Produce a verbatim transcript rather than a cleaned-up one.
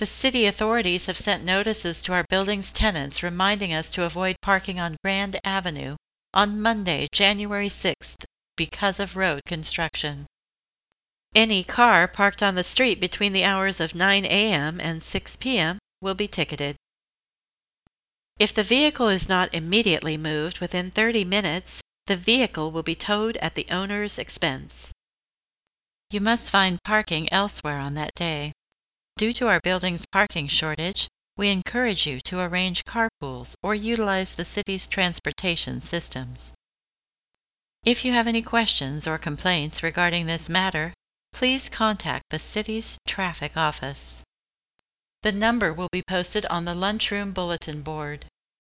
The city authorities have sent notices to our building's tenants reminding us to avoid parking on Grand Avenue on Monday, January sixth, because of road construction. Any car parked on the street between the hours of nine a m and six p m will be ticketed. If the vehicle is not immediately moved within thirty minutes, the vehicle will be towed at the owner's expense. You must find parking elsewhere on that day. Due to our building's parking shortage, we encourage you to arrange carpools or utilize the city's transportation systems. If you have any questions or complaints regarding this matter, please contact the city's traffic office. The number will be posted on the lunchroom bulletin board.